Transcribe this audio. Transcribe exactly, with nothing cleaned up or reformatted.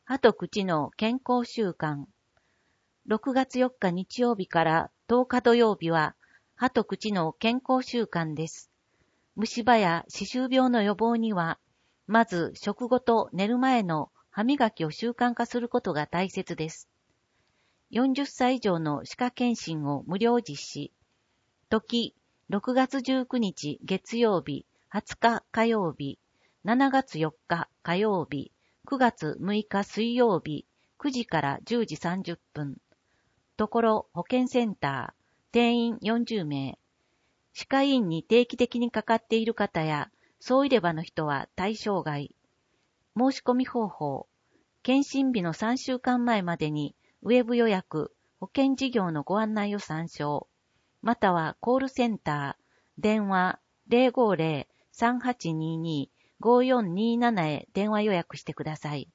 歯と口の健康習慣。ろくがつよっか日曜日からとおか土曜日は歯と口の健康習慣です。虫歯や歯周病の予防には、まず食後と寝る前の歯磨きを習慣化することが大切です。よんじゅっさい以上の歯科検診を無料実施。時、ろくがつじゅうくにち月曜日、はつか火曜日、しちがつよっか火曜日、くがつむいか水曜日、くじからじゅうじさんじゅっぷん。ところ保健センター、定員よんじゅうめい。歯科医院に定期的にかかっている方や、総入れ歯の人は対象外。申し込み方法。検診日のさんしゅうかんまえまでに、ウェブ予約、保険事業のご案内を参照。またはコールセンター、電話 ゼロごゼロ さんはちにーにー ごよんにーなな へ電話予約してください。